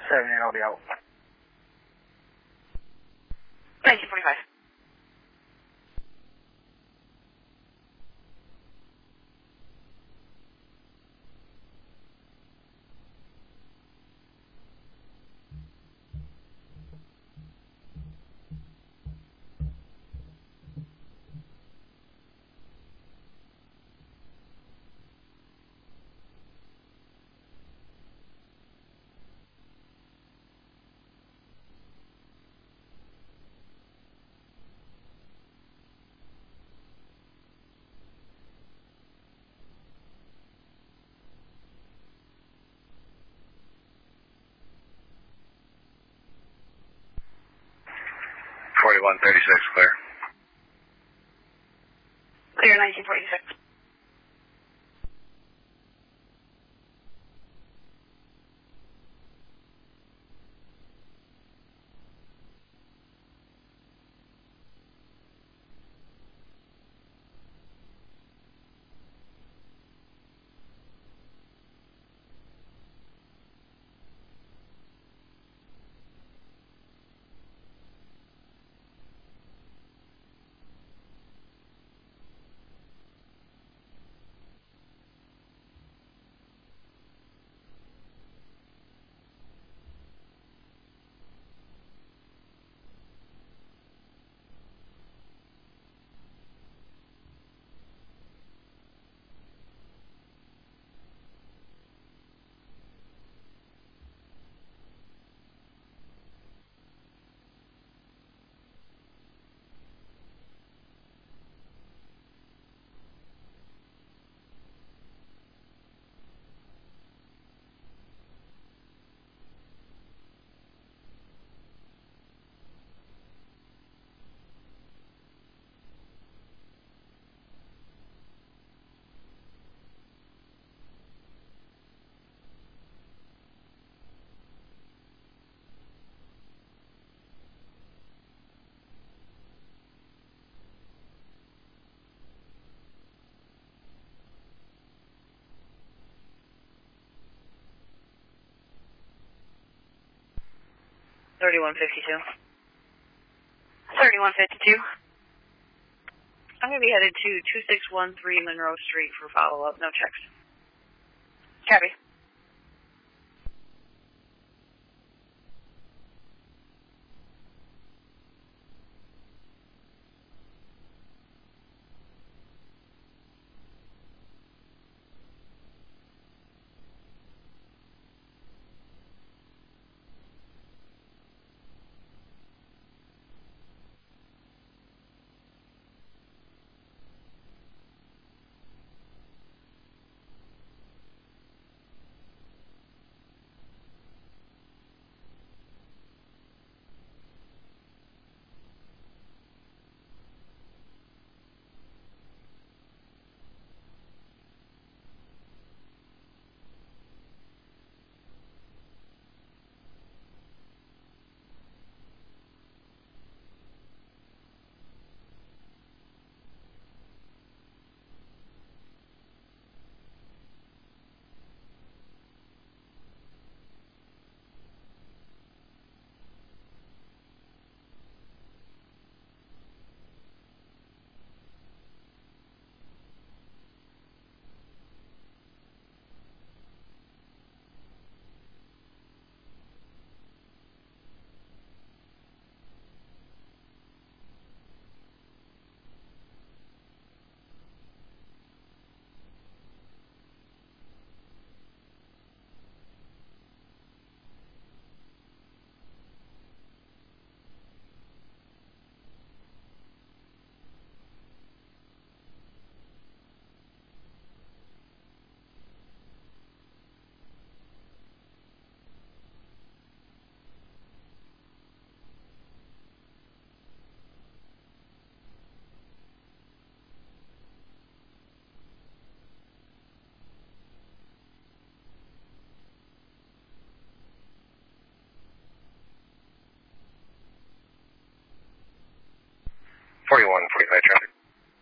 7-8, I'll be out. 1945. Clear. Clear 1946. Thirty-one 52. 3152. I'm going to be headed to 2613 Monroe Street for follow-up. No checks. Copy. Traffic.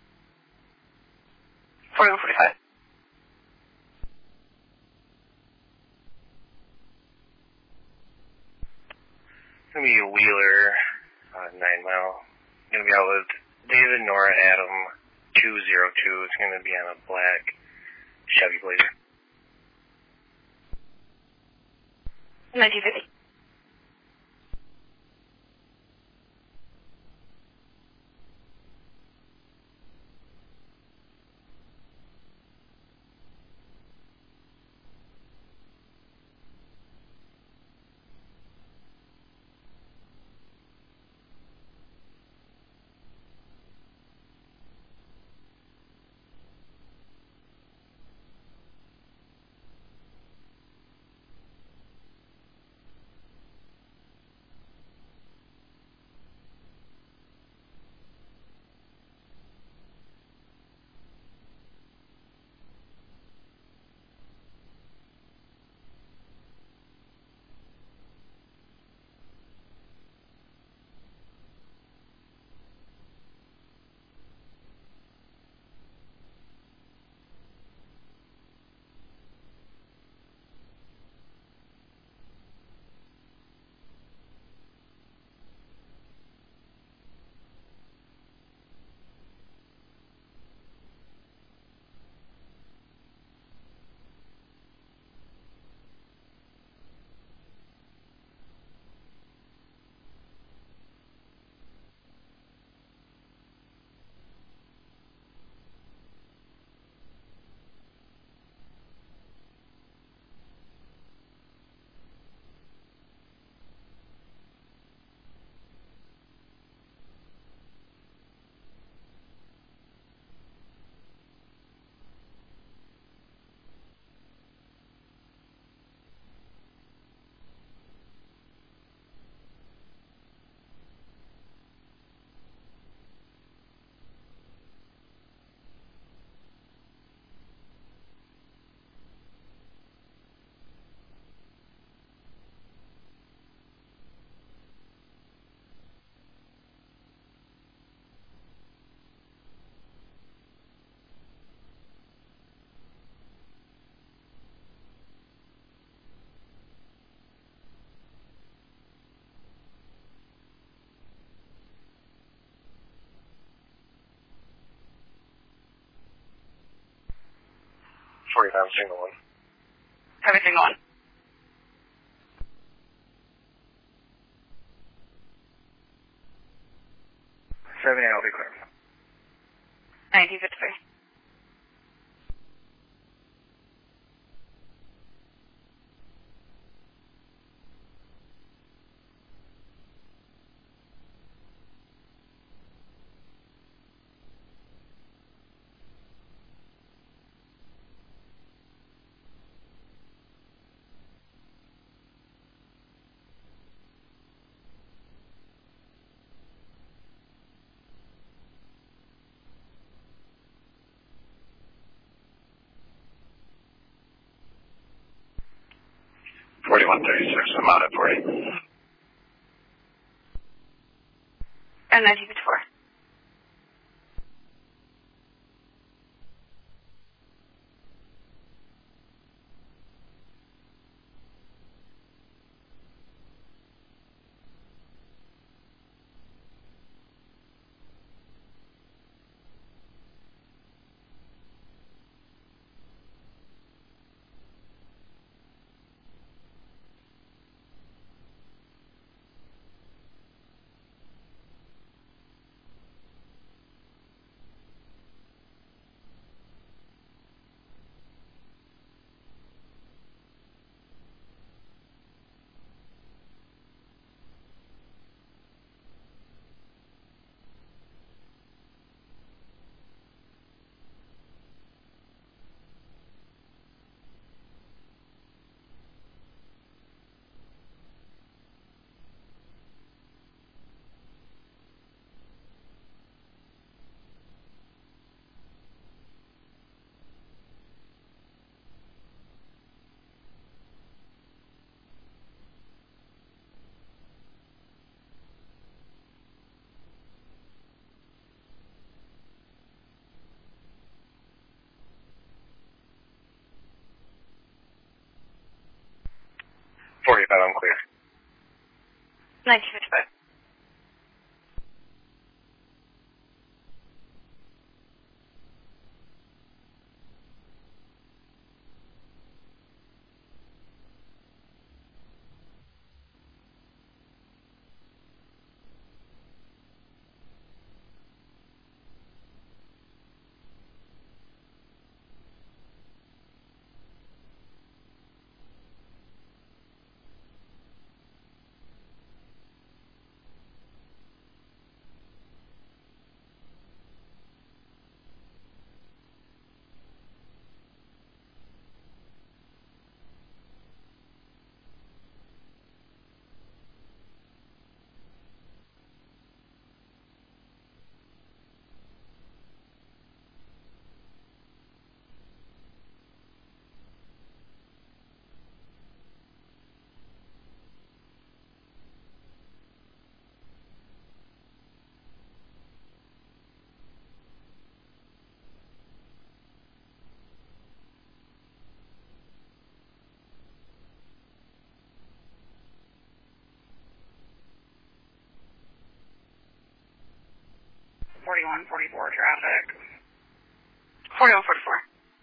4145. going to be a Wheeler, 9 mile. Going to be out with David, Nora, Adam, 202. It's going to be on a black Chevy Blazer. 1950. Single one. Copy, single one. 70, I'll be clear. 1953. I'm out at 40. And 1954. I'm clear. 1955. Forty-one, 44 traffic. 41, 44.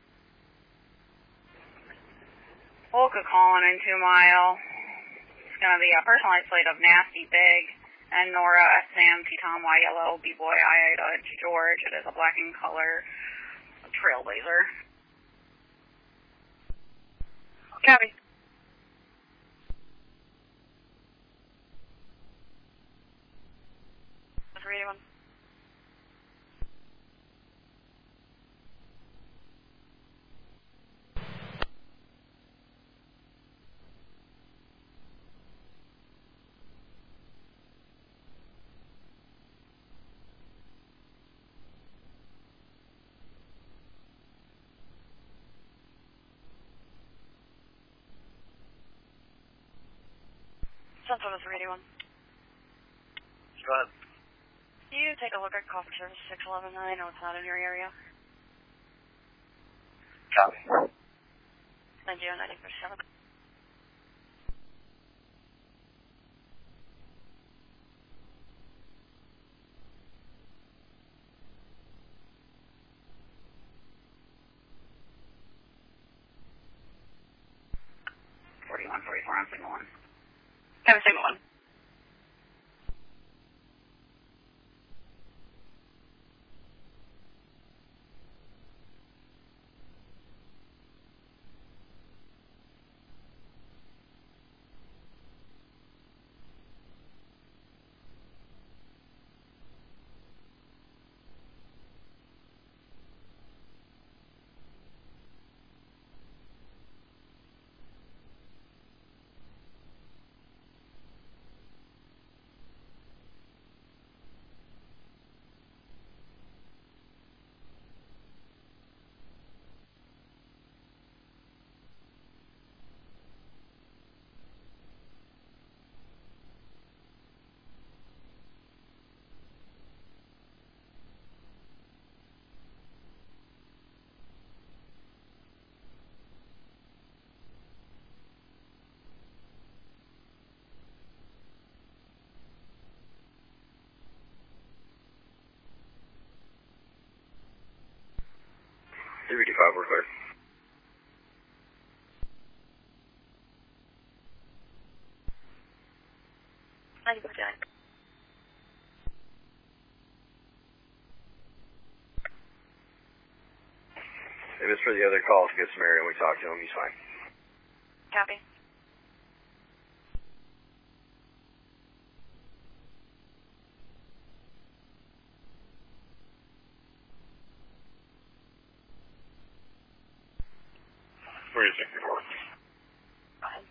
Volca calling in 2 Mile. It's going to be a personalized plate of Nasty Big and Nora SM, T-Tom Y Yellow, B-Boy Ida George. It is a black in color Trailblazer. Copy. That's 381. Central to 381. Go ahead. Can you take a look at Coffee Service 611? I know it's not in your area. Copy. Thank you, 90%. On signal 1. Have a signal 1. We're clear. 90%. If it's for the other calls, get Samaritan and we talk to him, he's fine. Copy. Where is it?